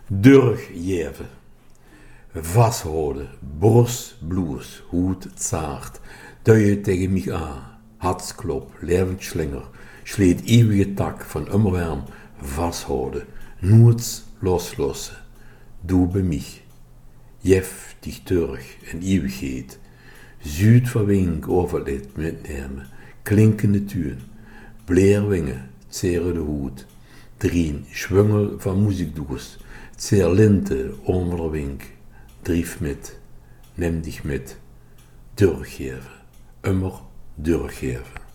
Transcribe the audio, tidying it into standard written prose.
Durchgeven. Vasthouden, borst, bloes, hoed, zaart, duwen tegen mij aan, hartsklop, levensslinger, sleet eeuwige tak van onderwerm, vasthouden, nooit loslassen, doe bij mij, jef dich terug in eeuwigheid, zuid verwink overlid metnemen, klinkende tuin, bleerwingen, zere de hoed, drien schwungel van muziekdoes, zeer linte onderwink, drief met, neem dich met, durchgeven, immer durchgeven.